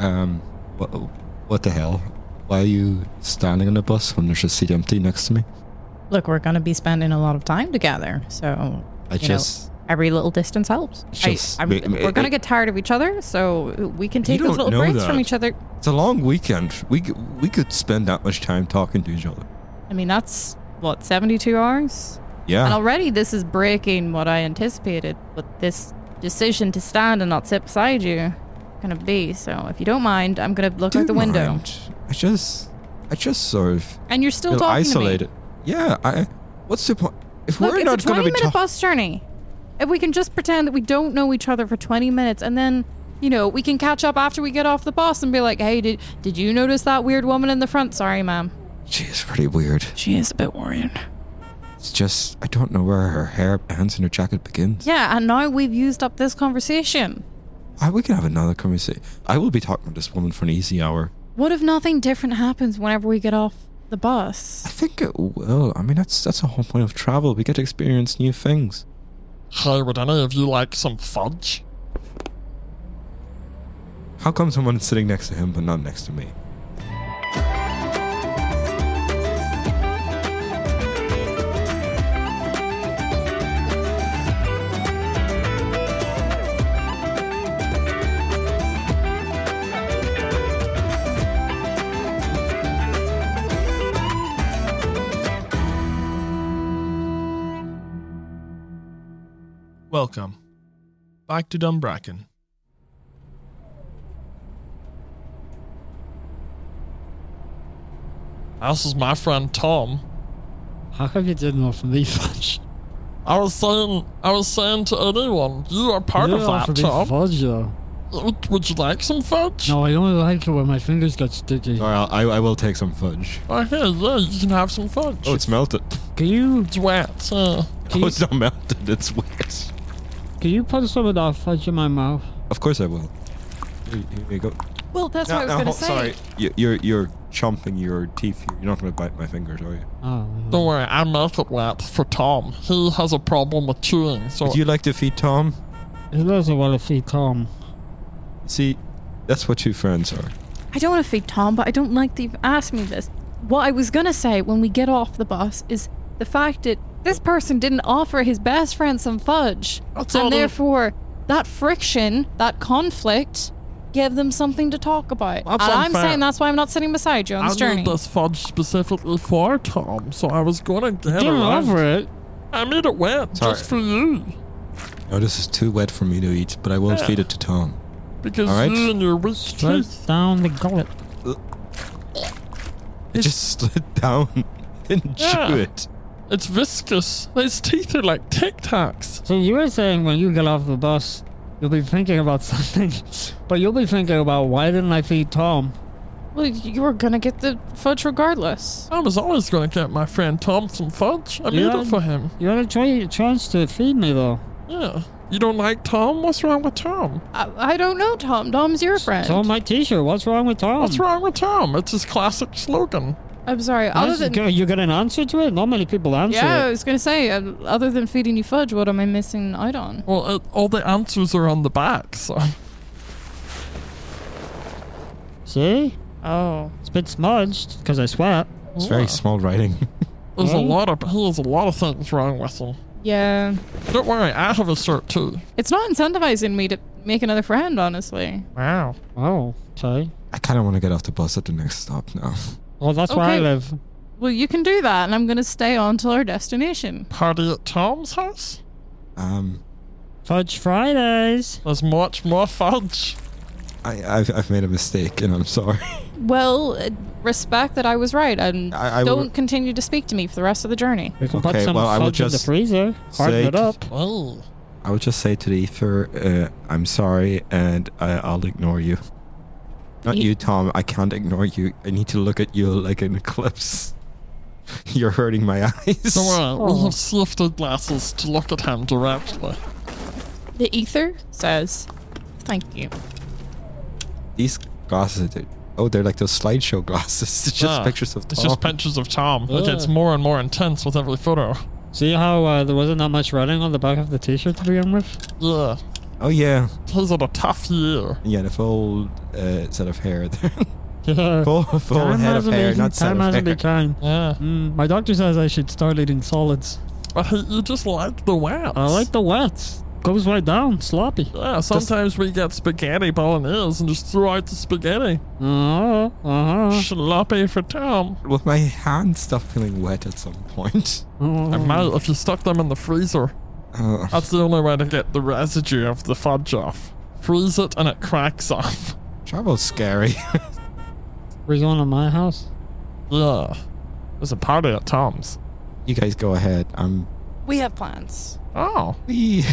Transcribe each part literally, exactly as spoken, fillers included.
Um, what, what the hell? Why are you standing on the bus when there's a seat empty next to me? Look, we're going to be spending a lot of time together, so I just... know, every little distance helps. Just, I, wait, we're going to get tired of each other, so we can take those little breaks that. from each other. It's a long weekend. We could, we could spend that much time talking to each other. I mean, that's, what, seventy-two hours? Yeah. And already this is breaking what I anticipated with this decision to stand and not sit beside you going to be. So if you don't mind, I'm going to look Do out the window. mind. I just... I just sort of... And you're still feel talking isolated. to me. Yeah, I... What's the point? If Look, we're it's not a going to be twenty-minute talking... bus journey. If we can just pretend that we don't know each other for twenty minutes and then, you know, we can catch up after we get off the bus and be like, hey, did did you notice that weird woman in the front? Sorry, ma'am. She is pretty weird. She is a bit worrying. It's just, I don't know where her hair ends and her jacket begins. Yeah, and now we've used up this conversation. Ah, we can have another conversation. I will be talking to this woman for an easy hour. What if nothing different happens whenever we get off the bus? I think it will. I mean, that's that's the whole point of travel. We get to experience new things. Hey, would any of you like some fudge? How come someone's sitting next to him but not next to me? Welcome back to Dumbracken. This is my friend Tom. How come you didn't offer me fudge? I was saying, I was saying to anyone, you are part you of didn't that, offer Tom. me fudge, though. Would, would you like some fudge? No, I only like it when my fingers get sticky. Alright, I, I will take some fudge. Okay, yeah, you can have some fudge. Oh, it's melted. Can you... It's wet. Uh, Oh, it's not melted. It's wet. Can you put some of that fudge in my mouth? Of course I will. Here, here you go. Well, that's No, what I was no, going to ho- say. Sorry, you, you're you're chomping your teeth here. You're not going to bite my fingers, are you? Oh, don't worry, I make it wet for Tom. He has a problem with chewing, so... Would you like to feed Tom? He doesn't want to feed Tom. See, that's what two friends are. I don't want to feed Tom, but I don't like that you've asked me this. What I was going to say when we get off the bus is the fact that this person didn't offer his best friend some fudge. That's all and the- therefore, that friction, that conflict, gave them something to talk about. That's and I'm unfair. saying that's why I'm not sitting beside you on I this journey. made this fudge specifically for Tom, so I was going to get Didn't around. offer it. I made it wet Sorry. just for you. No, this is too wet for me to eat, but I will Yeah. feed it to Tom. Because All right. you and your weak Straight teeth. down the gullet. It just slid down. Didn't Yeah. chew it. It's viscous. His teeth are like Tic Tacs. So you were saying when you get off the bus, you'll be thinking about something, but you'll be thinking about why didn't I feed Tom? Well, you were going to get the fudge regardless. I was always going to get my friend Tom some fudge. I Yeah. made it for him. You had a try- chance to feed me, though. Yeah. You don't like Tom? What's wrong with Tom? I, I don't know, Tom. Tom's your friend. It's on my t-shirt. What's wrong with Tom? What's wrong with Tom? It's his classic slogan. I'm sorry. Other Yes, than... you you got an answer to it? Not many people answer Yeah, I it. was going to say, uh, other than feeding you fudge, what am I missing out on? Well, it, all the answers are on the back, so... See? Oh. It's a bit smudged, because I sweat. It's Yeah. very small writing. There's a Hmm? lot of... He has a lot of things wrong with him. Yeah. Don't worry, I have a shirt too. It's not incentivizing me to make another friend, honestly. Wow. Oh, okay. I kind of want to get off the bus at the next stop now. Well, that's where I Okay. live. Well, you can do that, and I'm going to stay on till our destination. Party at Tom's house? Um, Fudge Fridays. There's much more fudge. I, I've, I've made a mistake, and I'm sorry. Well, uh, respect that I was right, and I- I don't will- continue to speak to me for the rest of the journey. We can put Okay, some well, I will fudge in the just freezer. Harden say it up. Oh. I would just say to the ether, uh, I'm sorry, and I, I'll ignore you. Not Ye- you, Tom. I can't ignore you. I need to look at you like an eclipse. You're hurting my eyes. Don't worry, we Oh. have sifted glasses to look at him directly. The ether says, thank you. These glasses, are, oh, they're like those slideshow glasses. It's just Yeah. pictures of Tom. It's just pictures of Tom. It Yeah. gets more and more intense with every photo. See how uh, there wasn't that much writing on the back of the t-shirt to begin with? Yeah. Oh yeah, He's had a tough year. yeah, the full uh, set of hair there. Yeah. full full Time head of hasn't hair, been- not set time of hasn't hair. been kind. Yeah. Mm, my doctor says I should start eating solids. But he, you just like the wets. I like the wets. Goes right down, sloppy. Yeah, sometimes we get spaghetti bolognese and just throw out the spaghetti. Uh-huh. Uh-huh. Sloppy for Tom. Will my hands stop feeling wet at some point? uh-huh. I might if you stuck them in the freezer. Uh, That's the only way to get the residue of the fudge off. Freeze it and it cracks off. travel's scary. We're going to my house. Yeah. There's a party at Tom's. You guys go ahead. I'm. We have plans. Oh. Wee.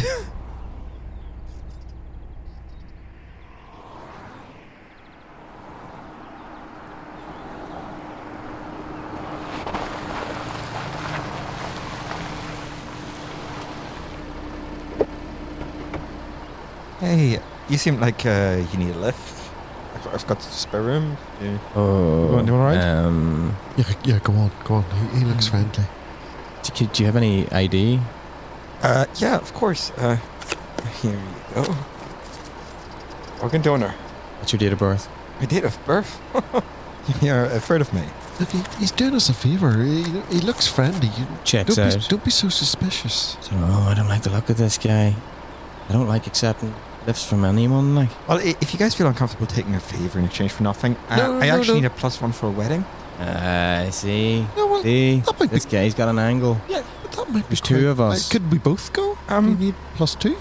Hey, you seem like uh, you need a lift. I've, I've got spare room. Yeah. Oh, You want- you want a ride? Um, Yeah, yeah, go on, go on. He, he looks friendly. do, do you have any I D? Uh, yeah, of course. Uh, here you go. Organ donor. What's your date of birth? My date of birth. You're afraid of me. Look, he, he's doing us a favour. He, he looks friendly. You, Checks don't, be, out. don't be so suspicious. Oh, I don't like the look of this guy. I don't like accepting lifts from anyone. Like, Well, i- if you guys feel uncomfortable taking a favour in exchange for nothing, uh, No, I no, actually no. need a plus one for a wedding. uh, I see. No, well, See, that might be- this guy's got an angle. Yeah, but that might There's be two quite- of us. Uh, could we both go? Um, you need plus two?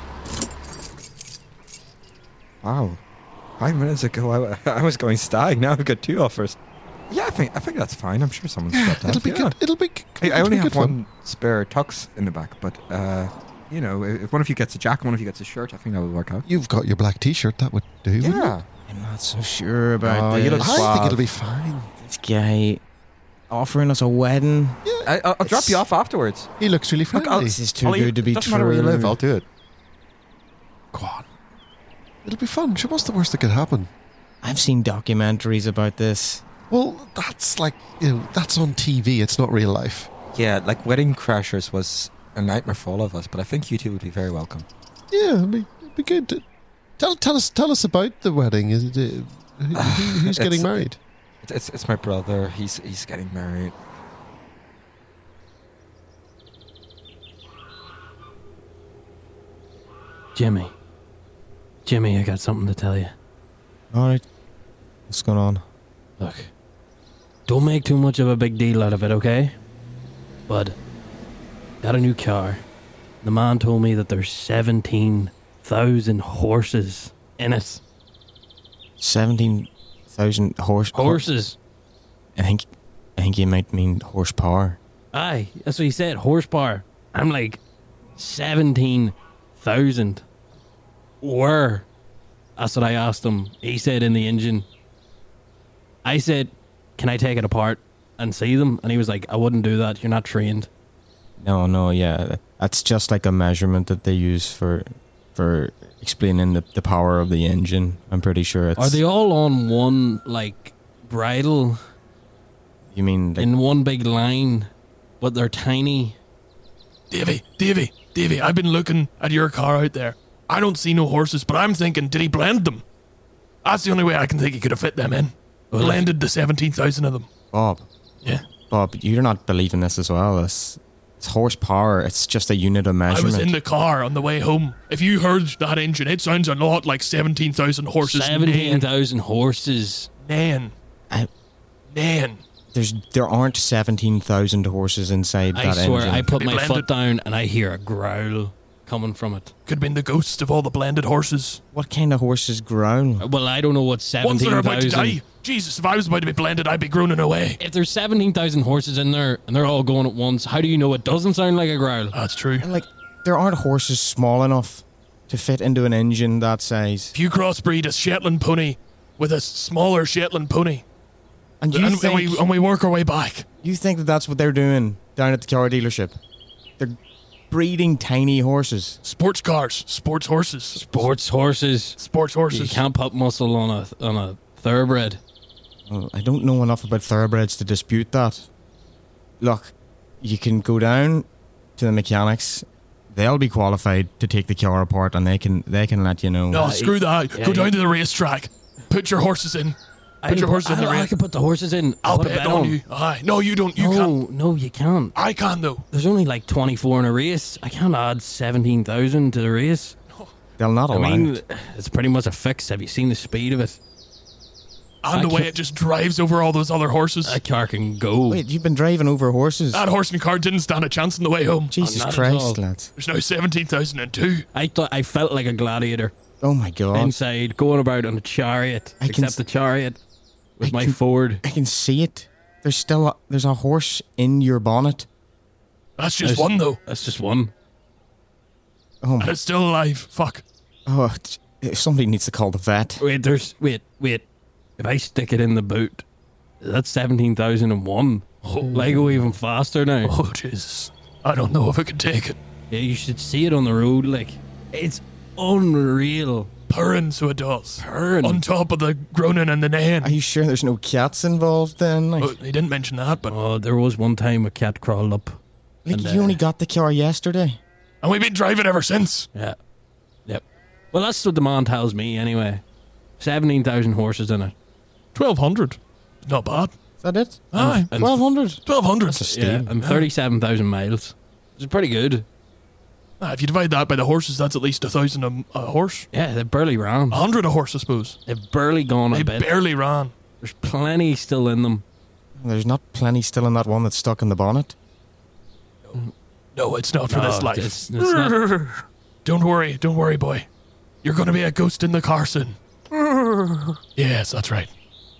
Wow. Five minutes ago, I, w- I was going stag. Now I've got two offers. Yeah, I think I think that's fine. I'm sure someone's Yeah, stepped up. it'll be yeah. good. It'll be. g- I, I it'll only be have good fun. one spare tux in the back, but uh, you know, if one of you gets a jacket, one of you gets a shirt, I think that would work out. You've got your black T-shirt. That would do. wouldn't Yeah. I'm not so sure about Oh, this. you look it? I suave. think it'll be fine. This guy offering us a wedding. I, I'll, I'll drop It's- you off afterwards. He looks really Look, friendly. I'll- This is too I'll good eat- to be doesn't true. matter where you live, I'll do it. Go on. It'll be fun. Sure, what's the worst that could happen? I've seen documentaries about this. Well, that's like you know, that's on T V. It's not real life. Yeah, like Wedding Crashers was a nightmare for all of us, but I think you two would be very welcome. Yeah, it'd be, it'd be good. To, tell, tell us, tell us about the wedding. Is it, uh, who, who- who's getting It's- married? It's, it's it's my brother. He's he's getting married. Jimmy. Jimmy, I got something to tell you. Alright. What's going on? Look, don't make too much of a big deal out of it, okay? Bud, got a new car. The man told me that there's seventeen thousand horses in it. seventeen thousand horse... Horses? I think... I think you might mean horsepower. Aye, that's what he said, horsepower. I'm like, seventeen thousand. Where? That's what I asked him. He said in the engine. I said, can I take it apart and see them? And he was like, I wouldn't do that. You're not trained. No, no, yeah. That's just like a measurement that they use for for explaining the, the power of the engine. I'm pretty sure it's... Are they all on one, like, bridle You mean... Like, in one big line, but they're tiny? Davy, Davy, Davy, I've been looking at your car out there. I don't see no horses, but I'm thinking, did he blend them? That's the only way I can think he could have fit them in. Well, Blended the seventeen thousand of them. Bob, Yeah. Bob, you're not believing this as well. It's, it's horsepower. It's just a unit of I measurement. was in the car on the way home. If you heard that engine, it sounds a lot like seventeen thousand horses. seventeen thousand horses. Nan. I- Nan. There's there aren't seventeen thousand horses inside I that swear, engine. I put Be my blended. foot down and I hear a growl coming from it. Could have been the ghosts of all the blended horses. What kind of horses growl? Well, I don't know what Ones that are seventeen about to thousand... die. Jesus, if I was about to be blended, I'd be groaning away. If there's seventeen thousand horses in there and they're all going at once, how do you know it doesn't sound like a growl? That's true. Like, there aren't horses small enough to fit into an engine that size. If you crossbreed a Shetland pony with a smaller Shetland pony, And you and, think and we, and we work our way back. you think that that's what they're doing down at the car dealership? They're breeding tiny horses. Sports cars, sports horses, Sports horses. sports You horses. can't put muscle on a on a thoroughbred. Well, I don't know enough about thoroughbreds to dispute that. Look, you can go down to the mechanics they'll be qualified to take the car apart, and they can they can let you know. No, Uh, screw that. yeah, Go down yeah. to the racetrack. Put your horses in. Put your horses in I, the I race. can put the horses in. I'll put a bet on you. Aye. No, you don't. You no, can't. no, you can't. I can, though. There's only like twenty-four in a race. I can't add seventeen thousand to the race. They'll not I allow mean, it. it's pretty much a fix. Have you seen the speed of it? And I the way can't- it just drives over all those other horses. That car can go. Wait, you've been driving over horses? That horse and cart didn't stand a chance on the way home. Jesus not at Christ, all. lads! There's now seventeen thousand two. I thought I felt like a gladiator Oh my God! inside, going about on a chariot. I can except s- the chariot was I my can- Ford. I can see it. There's still a, there's a horse in your bonnet. That's just There's- one, though. That's just one. Oh And my! it's still alive. Fuck. Oh, t- somebody needs to call the vet. Wait, there's wait, wait. If I stick it in the boot, that's seventeen thousand and one. Will I go even faster now? Oh, Jesus. I don't know if I can take it. Yeah, you should see it on the road. Like, it's unreal. Purring, so it does. Purring. On top of the groaning and the neighing. Are you sure there's no cats involved then? Like, Oh, they didn't mention that, but. Oh, there was one time a cat crawled up. like and, you uh, only got the car yesterday. And we've been driving ever since. Yeah. Yep. Well, that's what the man tells me anyway. seventeen thousand horses in it. twelve hundred. Not bad. Is that it? Aye. And- Twelve hundred. twelve hundred. That's a steal. Yeah, and thirty-seven thousand miles. Which is pretty good. Ah, if you divide that by the horses, that's at least a thousand a, a horse. Yeah, they barely ran. A hundred a horse, I suppose. They've barely gone They a bit. barely ran. There's plenty still in them. There's not plenty still in that one that's stuck in the bonnet. No, it's not for No, this life. it's- it's not. Don't worry, don't worry, boy. You're going to be a ghost in the car soon. Yes, that's right.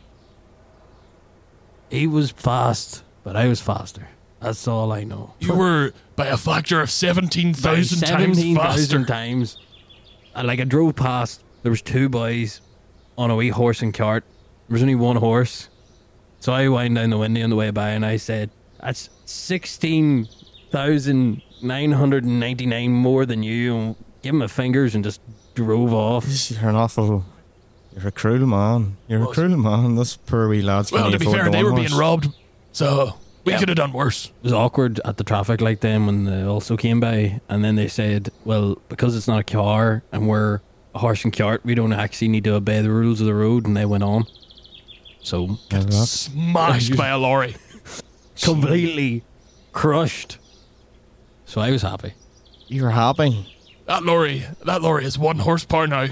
He was fast, but I was faster. That's all I know. You were by a factor of seventeen thousand times seventeen faster. thousand times. And like I drove past, there was two boys on a wee horse and cart. There was only one horse. So I wind down the window on the way by and I said, that's sixteen thousand nine hundred ninety-nine more than you. And give him my fingers and just drove off. You're an awful. You're a cruel man. You're a Well, cruel man. Those poor wee lads. Well, can to be afford fair, the they one were being horse. robbed. So we Yeah. could have done worse. It was awkward at the traffic light then when they also came by, and then they said, well, because it's not a car and we're a horse and cart, we don't actually need to obey the rules of the road, and they went on. So Yeah, that's- Smashed by a lorry. completely crushed. So I was happy. You're happy. That lorry, that lorry is one horsepower now.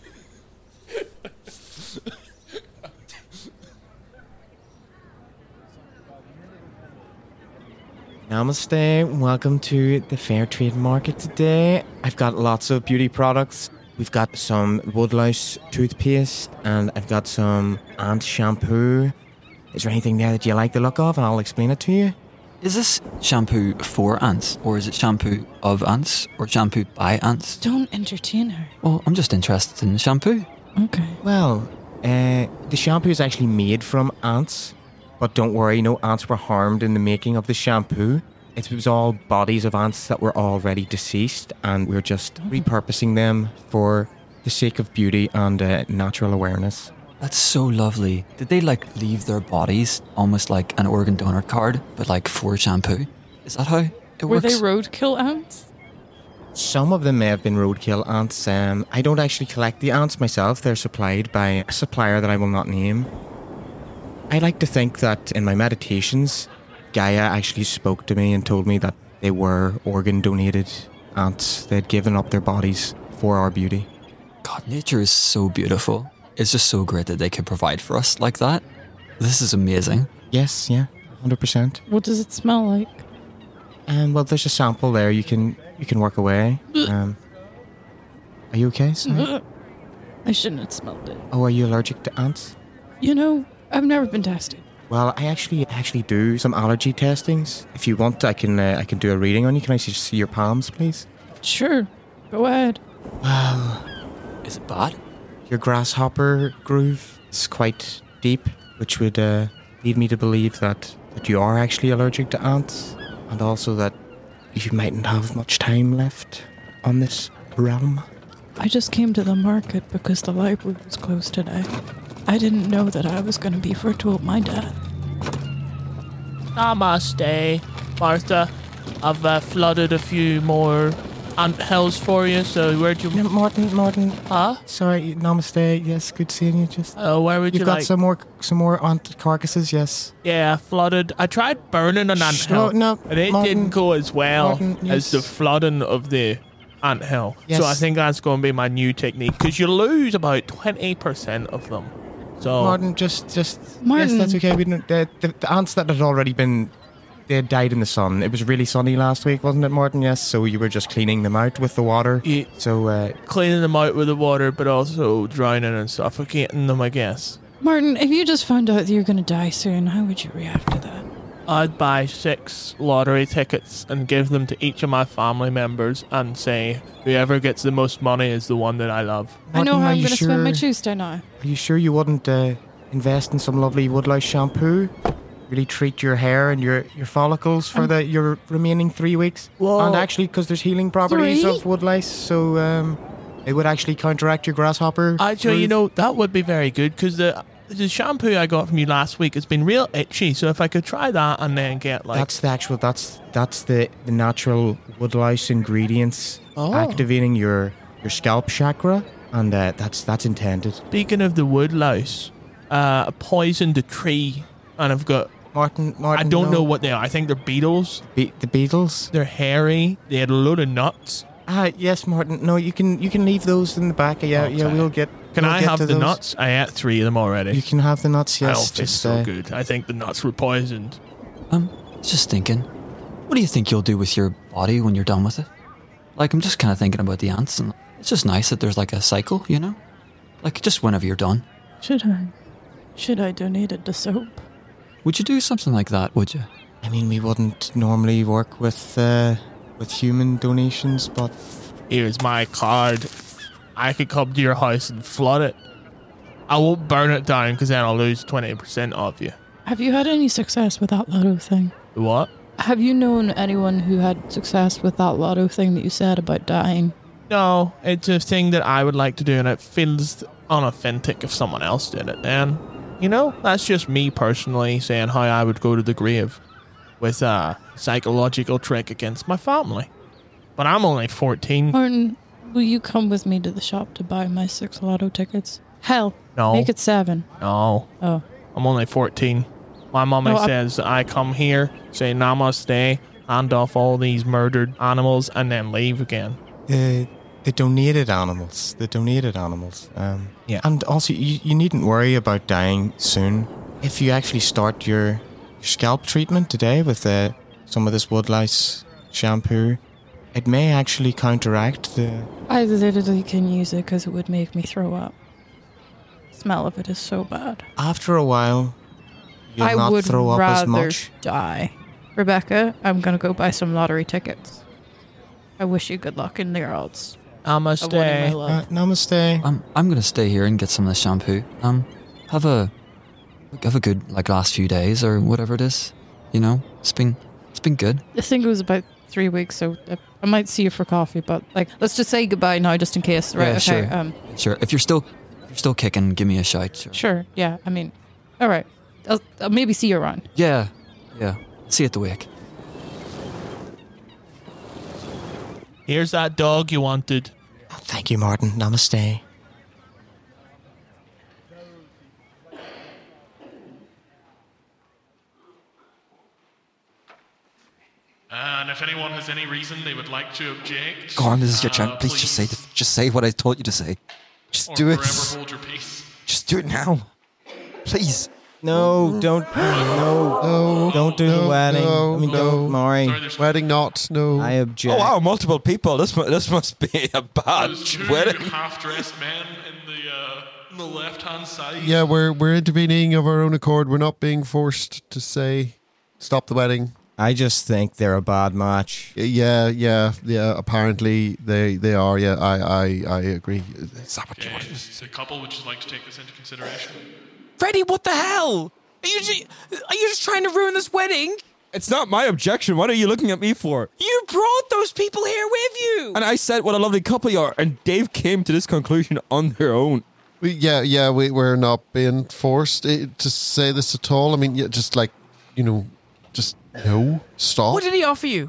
Namaste. Welcome to the Fair Trade Market today. I've got lots of beauty products. We've got some Woodlouse toothpaste, and I've got some ant shampoo. Is there anything there that you like the look of? And I'll explain it to you. Is this shampoo for ants, or is it shampoo of ants, or shampoo by ants? Don't entertain her. Well, I'm just interested in the shampoo. Okay. Well, uh, the shampoo is actually made from ants, but don't worry, no ants were harmed in the making of the shampoo. It was all bodies of ants that were already deceased, and we're just repurposing them for the sake of beauty and uh, natural awareness. That's so lovely. Did they like leave their bodies almost like an organ donor card, but like for shampoo? Is that how it Were works? they roadkill ants? Some of them may have been roadkill ants. Um, I don't actually collect the ants myself. They're supplied by a supplier that I will not name. I like to think that in my meditations, Gaia actually spoke to me and told me that they were organ-donated ants. They had given up their bodies for our beauty. God, nature is so beautiful. It's just so great that they could provide for us like that. This is amazing. Yes, yeah, one hundred percent. What does it smell like? And well, there's a sample there. You can you can work away. Um, are you okay? Sorry. I shouldn't have smelled it. Oh, are you allergic to ants? You know, I've never been tested. Well, I actually actually do some allergy testings. If you want, I can uh, I can do a reading on you. Can I just see your palms, please? Sure. Go ahead. Well, Is it bad? your grasshopper groove is quite deep, which would uh, lead me to believe that, that you are actually allergic to ants, and also that you mightn't have much time left on this realm. I just came to the market because the library was closed today. I didn't know that I was going to be foretold my death. Namaste, Martha. I've uh, flooded a few more ant hills for you. So where'd you? No, Martin, Martin. Huh? Sorry, namaste. Yes, good seeing you. Just. Oh, where would You've you got like? some more, some more ant carcasses. Yes. Yeah, flooded. I tried burning an ant Shh, hill, no, no, and it Martin, didn't go as well Martin, as yes. the flooding of the ant hill. Yes. So I think that's going to be my new technique because you lose about twenty percent of them. So Martin, just, just. Martin. Yes, that's okay. We didn't, the, the, the ants that had already been. They had died in the sun. It was really sunny last week, wasn't it, Martin? Yes. So you were just cleaning them out with the water. Yeah. So. Uh, cleaning them out with the water, but also drowning and suffocating them, I guess. Martin, if you just found out that you're going to die soon, how would you react to that? I'd buy six lottery tickets and give them to each of my family members and say, whoever gets the most money is the one that I love. I know Martin, how are I'm you going to spend my sure- Tuesday now. Are you sure you wouldn't uh, invest in some lovely woodlice shampoo? Really treat your hair and your, your follicles for Um, the your remaining three weeks. Whoa. And actually, because there's healing properties Three? of woodlice, so um, it would actually counteract your grasshopper. Actually, you growth. know, that would be very good because the the shampoo I got from you last week has been real itchy. So if I could try that and then get like... that's the actual. That's that's the, the natural woodlice ingredients Oh. activating your your scalp chakra, and uh, that's that's intended. Speaking of the woodlouse, uh, I poisoned a tree and I've got... Martin, Martin. I don't no. know what they are. I think they're beetles. Be- the beetles. They're hairy. They had a load of nuts. Ah, yes, Martin. No, you can you can leave those in the back. Yeah, yeah. Okay. We'll get. Can we'll I get have to the those. nuts? I ate three of them already. You can have the nuts. I Yes, don't feel just so uh, good. I think the nuts were poisoned. Um, just thinking, what do you think you'll do with your body when you're done with it? Like, I'm just kind of thinking about the ants, and it's just nice that there's like a cycle, you know? Like, just whenever you're done. Should I? Should I donate it to soap? Would you do something like that, would you? I mean, we wouldn't normally work with uh, with human donations, but Here's my card. I could come to your house and flood it. I won't burn it down because then I'll lose twenty percent of you. Have you had any success with that lotto thing? What? Have you known anyone who had success with that lotto thing that you said about dying? No, it's a thing that I would like to do, and it feels unauthentic if someone else did it. Then, you know, that's just me personally saying how I would go to the grave with a psychological trick against my family. But I'm only fourteen. Martin, will you come with me to the shop to buy my six lotto tickets? Hell, No, make it seven. no, Oh. I'm only fourteen. My mummy No, I- says I come here, say namaste, hand off all these murdered animals, and then leave again. the the donated animals, the donated animals. Um, Yeah. And also, you, you needn't worry about dying soon. If you actually start your scalp treatment today with uh, some of this woodlice shampoo, it may actually counteract the. I literally can use it because it would make me throw up. Smell of it is so bad. After a while, you'll I not would throw up rather as much. die. Rebecca, I'm gonna go buy some lottery tickets. I wish you good luck in your odds. Namaste. Of winning my Uh, love. namaste. Um, I'm gonna stay here and get some of the shampoo. Um, have a have a good like last few days or whatever it is. You know, it's been it's been good. I think it was about three weeks, so I, I might see you for coffee. But like, let's just say goodbye now, just in case. Right? Yeah, okay. sure. Um. Sure. If you're still if you're still kicking, give me a shout. Sure. Sure. Yeah. I mean, all right. I'll, I'll maybe see you around. Yeah, yeah. See you at the wake. Here's that dog you wanted. Oh, thank you, Martin. Namaste. And if anyone has any reason they would like to object, Go on, this is your uh, chance. Please, just say, the, just say what I told you to say. Just or do it. forever hold your peace. Just do it now. Please. No, don't. No, No. don't do no, the wedding. No, I mean, no. don't, Maury. Sorry, there's, Wedding not. No. I object. Oh wow, multiple people. This mu- this must be a bad there's two wedding. half-dressed men in the uh, on the left-hand side. Yeah, we're we're intervening of our own accord. We're not being forced to say stop the wedding. I just think they're a bad match. Yeah, yeah, yeah. Apparently they they are. Yeah, I I I agree. Is that what you Okay, wanted? the couple would just like to take this into consideration. Freddie, what the hell? Are you just, are you just trying to ruin this wedding? It's not my objection. What are you looking at me for? You brought those people here with you. And I said what a lovely couple you are, and Dave came to this conclusion on their own. We, yeah, yeah. We we're not being forced eh, to say this at all. I mean, yeah, just like you know, just no stop. What did he offer you?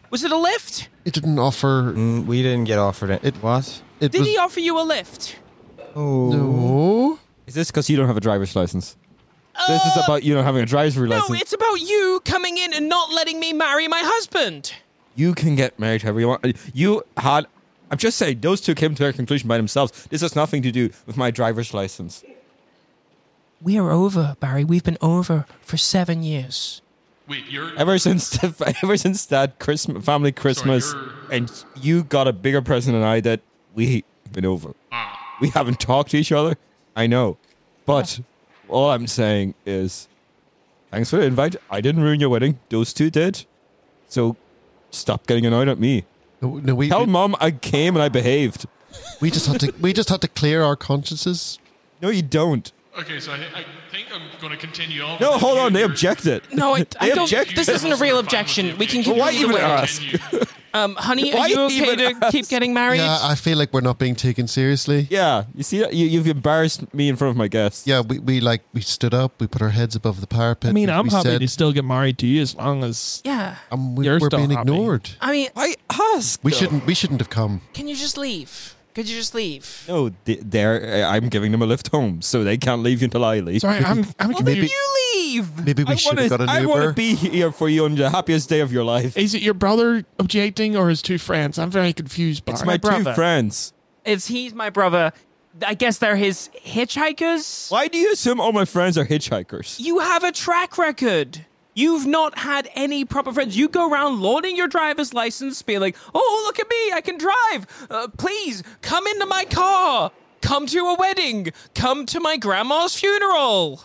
Was it a lift? It didn't offer. Mm, we didn't get offered it. It- what? It Did was, he offer you a lift? Oh. No. Is this because you don't have a driver's license? This is about you not having a driver's No, license. it's about you coming in and not letting me marry my husband. You can get married however you want. You had. I'm just saying, those two came to a conclusion by themselves. This has nothing to do with my driver's license. We are over, Barry. We've been over for seven years. Wait, you're Ever since, the, ever since that Christmas, family Christmas, you're- and you got a bigger present than I did, we've been over. Ah. We haven't talked to each other. I know, but all I'm saying is, thanks for the invite. I didn't ruin your wedding. Those two did. So, stop getting annoyed at me. No, no we, Tell we, mom I came and I behaved. we just had to. We just had to clear our consciences. No, you don't. okay. So I, I think I'm going to continue on. No, with hold you. on. They You're- objected. No, I, I They don't. objected. This isn't a real objection. We can Why continue the even wedding. ask? Um, honey, Why are you okay even to ask? keep getting married? Yeah, I feel like we're not being taken seriously. Yeah, you see, you, you've embarrassed me in front of my guests. Yeah, we, we like we stood up, we put our heads above the parapet. I mean, we, I'm we happy said, to still get married to you as long as Yeah. um, we, You're we're still being happy. ignored. I mean, I asked. We though. shouldn't. We shouldn't have come. can you just leave? Could you just leave? No, they- they're. I'm giving them a lift home, so they can't leave until I leave. Sorry, I'm I'm Well, then confused. you leave. Maybe we I should wanna, have got an I Uber. want to be here for you on the happiest day of your life. Is it your brother objecting or his two friends? I'm very confused. Barry. It's my, two brother. friends. It's he's my brother. I guess they're his hitchhikers. Why do you assume all my friends are hitchhikers? You have a track record. You've not had any proper friends. You go around lauding your driver's license, being like, "Oh, look at me, I can drive. Uh, please come into my car. Come to a wedding. Come to my grandma's funeral."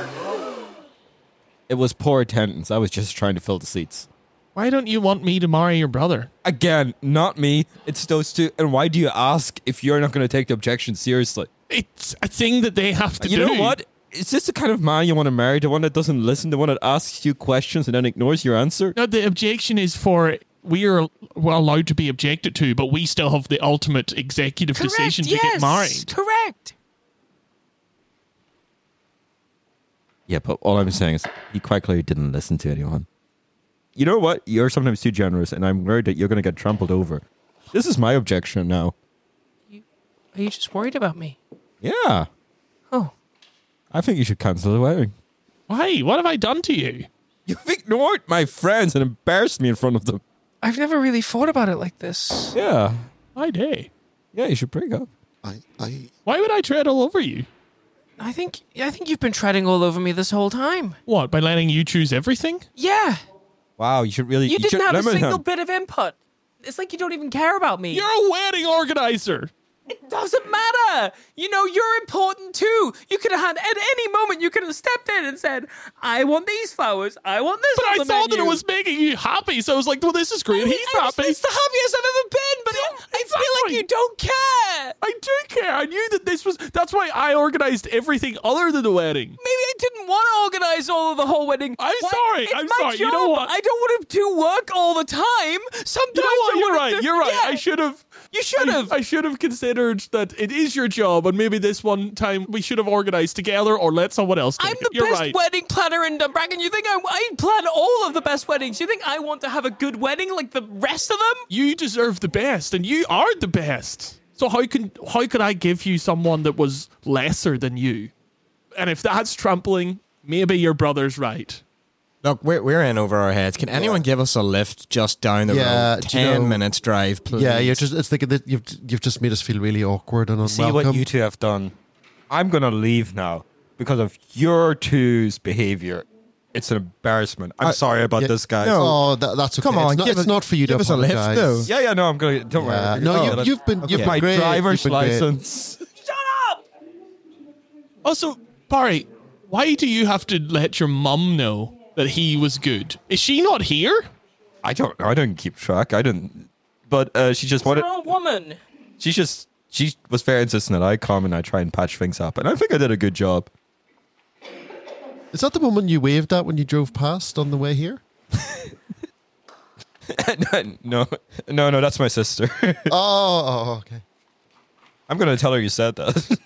It was poor attendance. I was just trying to fill the seats. Why don't you want me to marry your brother? Again, not me. It's those two. And why do you ask if you're not going to take the objection seriously? It's a thing that they have to You do. know what? Is this the kind of man you want to marry? The one that doesn't listen? The one that asks you questions and then ignores your answer? No, the objection is for we are well allowed to be objected to, but we still have the ultimate executive Correct. decision to yes. get married. Correct. Yeah, but all I'm saying is he quite clearly didn't listen to anyone. You know what? You're sometimes too generous, and I'm worried that you're going to get trampled over. This is my objection now. Are you just worried about me? Yeah. Oh. I think you should cancel the wedding. Why? What have I done to you? You've ignored my friends and embarrassed me in front of them. I've never really thought about it like this. Yeah. I day. Yeah, you should break up. I, I, Why would I tread all over you? I think I think you've been treading all over me this whole time. What, by letting you choose everything? Yeah. Wow, you should really... You, didn't should have a limit single him. bit of input. It's like you don't even care about me. You're a wedding organizer. It doesn't matter. You know, you're important too. You could have had, at any moment, you could have stepped in and said, I want these flowers. I want this But on I the thought that it menu." was making you happy, so I was like, well, this is great. I mean, He's I was- happy. It's the happiest I've ever been, but I, I feel like exactly. you don't care. I do care. I knew that this was... That's why I organized everything other than the wedding. Maybe I didn't want to organize all of the whole wedding. I'm Why- sorry, It's I'm my sorry. Job. You know what? I don't want to do work all the time. Sometimes You know what? I You're wanna right. do- You're right. Yeah, I should have... You should I- have. I, should have considered that it is your job, and maybe this one time we should have organized together or let someone else do I'm it. the You're best right. wedding planner in Dunbrack, and you think I, I plan all of the best weddings? You think I want to have a good wedding like the rest of them? You deserve the best, and you are the best. So how can how could I give you someone that was lesser than you? And if that's trampling, maybe your brother's right. Look, we're, we're in over our heads. Can anyone give us a lift just down the Yeah, road? do you Ten know- minutes drive, please. yeah, you're just. It's thinking that you've you've just made us feel really awkward and See unwelcome. what you two have done. I'm going to leave now because of your two's behavior. It's an embarrassment. I'm I- sorry about yeah, this, guys. no. Oh, that, that's okay. Come on, it's not, give it's us- not for you give to us a lift, apologize. though. Yeah, yeah, no, I'm going to... Don't Yeah. worry. No, Oh, you- that's- you've been- you've okay. been My great. driver's You've been great. license. Shut up! Also, Barry, why do you have to let your mum know that he was good? Is she not here? I don't know. I don't keep track. I didn't... But uh, she just wanted... You're a woman. She just... She was very insistent that I come and I try and patch things up. And I think I did a good job. Is that the woman you waved at when you drove past on the way here? no, no, no, that's my sister. oh, oh, okay. I'm going to tell her you said that.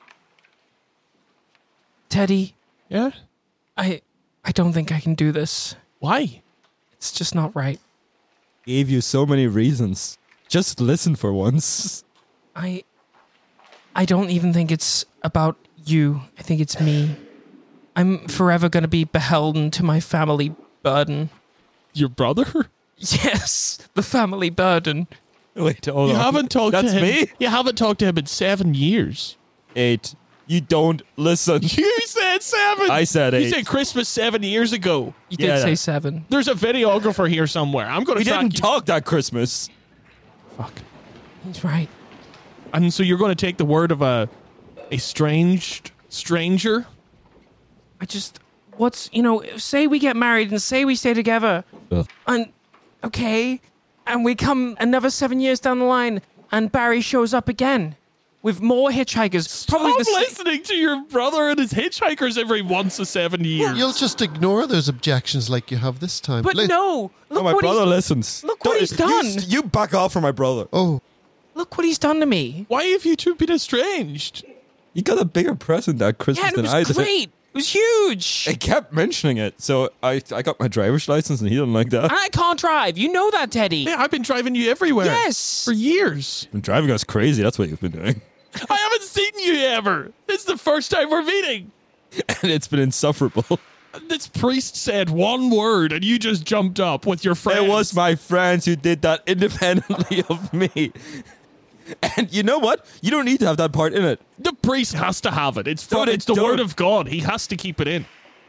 Teddy, Yeah? I I don't think I can do this. Why? It's just not right. gave you so many reasons. Just listen for once. I I don't even think it's about you. I think it's me. I'm forever going to be beholden to my family burden. Your brother? Yes, the family burden. Wait, hold You on. haven't talked That's to him. me? You haven't talked to him in seven years. Eight. You don't listen. You said seven. I said You eight. said Christmas seven years ago. You did Yeah, say no. seven. There's a videographer here somewhere. I'm going We to track didn't you. talk that Christmas. Fuck. He's right. And so you're going to take the word of a estranged stranger? I just, what's, you know, say we get married and say we stay together. Ugh. And, okay, and we come another seven years down the line and Barry shows up again with more hitchhikers. Probably Stop the sa- listening to your brother and his hitchhikers every once a seven years. You'll just ignore those objections like you have this time. But Li- no, look Oh, my what brother he's, listens. look what Don't- he's you done. s- You, back off from my brother. Oh, look what he's done to me. Why have you two been estranged? You got a bigger present at Christmas Yeah, and it than I was did. great. It was huge. I kept mentioning it, so I I got my driver's license and he didn't like that. And I can't drive. You know that, Teddy. Yeah, I've been driving you everywhere. Yes. For years. Been driving us crazy. That's what you've been doing, I haven't seen you ever. This is the first time we're meeting. and it's been insufferable. This priest said one word and you just jumped up with your friends. It was my friends who did that independently of me. And you know what? You don't need to have that part in it. The priest has to have it. It's, No, from, they it's the don't. word of God. He has to keep it in.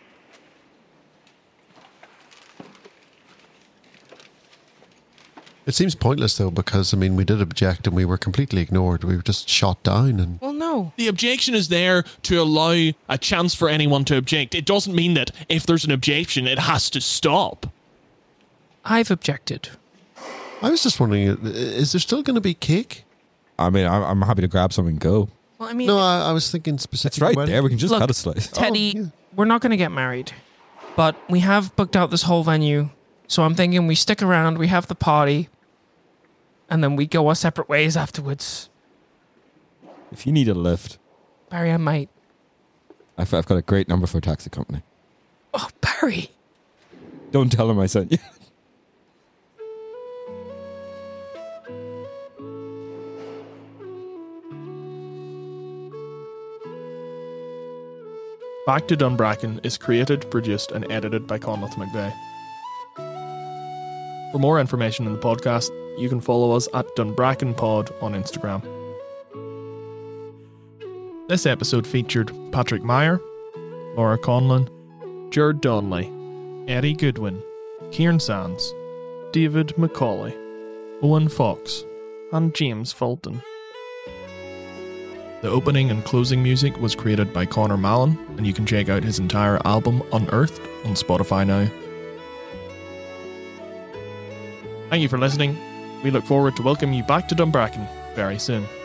it seems pointless though, because I mean, we did object and we were completely ignored. We were just shot down, and Well, no. The objection is there to allow a chance for anyone to object. It doesn't mean that if there's an objection, it has to stop. I've objected. I was just wondering: i- is there still going to be cake? I mean, I'm, I'm happy to grab some and go. Well, I mean, No, I, I was thinking It's specifically. right wedding. there. We can just Look, cut a slice. Teddy, Oh, yeah. we're not going to get married, but we have booked out this whole venue. So I'm thinking we stick around, we have the party, and then we go our separate ways afterwards. If you need a lift, Barry, I might. I've, I've got a great number for a taxi company. Oh, Barry. Don't tell him I sent you. Back to Dunbracken is created, produced, and edited by Conleth McVeigh. For more information on the podcast, you can follow us at Dunbracken Pod on Instagram. This episode featured Patrick Meyer, Laura Conlon, Jared Donnelly, Eddie Goodwin, Kieran Sands, David Macaulay, Owen Fox, and James Fulton. The opening and closing music was created by Connor Mallon, and you can check out his entire album Unearthed on Spotify now. Thank you for listening. We look forward to welcoming you back to Dunbracken very soon.